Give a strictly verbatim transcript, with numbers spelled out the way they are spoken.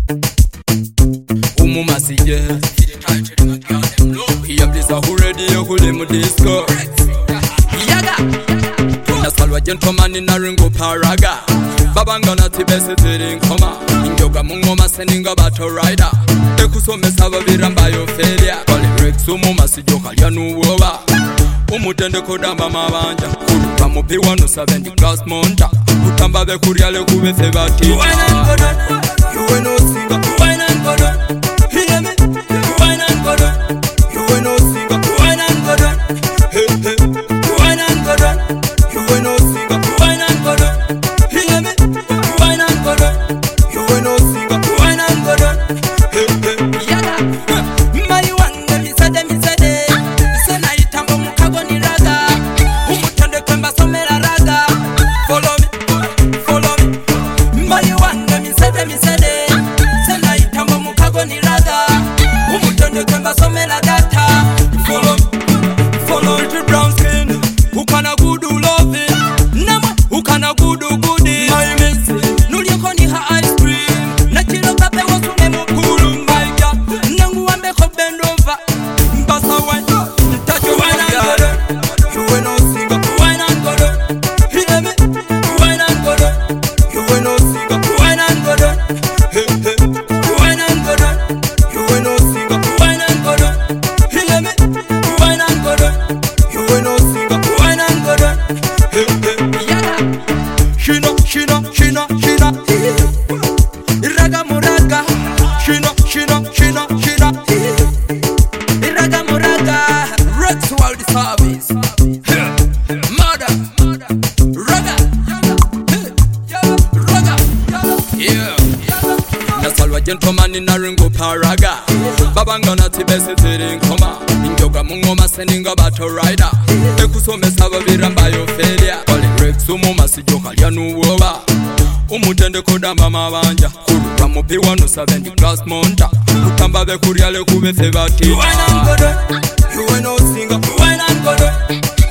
Umumasije Yamdisa huredi yokuli mu disco Yaga Nasalwa gentleman in a ringo paraga Babangana tibese tiri nkoma Injoga mungoma seninga battle rider Ekusomesa babiramba yo failure Kali Rex umumasije kalya nuwoba Umutende kodamba mabanja Kuruka mupi wano seventy class monta Kutamba be kuriale kube febati Wine and go down You ain't no singer Wine and go down Hear me Wine and go down You ain't no singer Wine and go down Hey hey Wine and go down You ain't no singer Wine and go down Hear me Wine and go down You ain't no singer Wine and go down Hey hey Yaga Mari wange misade misade Sena itambo mukago ni raga Umutende kwemba somera raga Follow me Follow me Mari wange misade misade Sena itambo mukago ni raga Umutende kwemba somera data Follow me Follow me to brown skin Ukana gudu love it Nama ukana gudu goody My miss Nulioko ni ha ice cream Nachilo kape wasune mukulu My God Nangu wambe ko bend over Mbasa wine Touch your wine and go down You ain't no singer Wine and go down Hear me Wine and go down You ain't no singer Wine and go down Hey hey Wine and go down You ain't no singer Wine and go down Hear me Wine and go down You ain't no singer Wine and go down Hey hey Yeah Shina shina shina shina Iraga muraga Shina shina shina shina Iraga muraga Rex World Service Murder Raga Raga Yeah Nasalwa gentleman in a ringo paraga Babangana tibese tiri nkoma Injoga mungoma seninga battle rider Ekusomesa babiramba yo failure Kali Rex umumasije kalya nuwoba Umutende kodamba mabanja Kuruka mupi wano seventy class monta Kutamba be kuriale kube febati Wine and go down You ain't no singer Wine and go down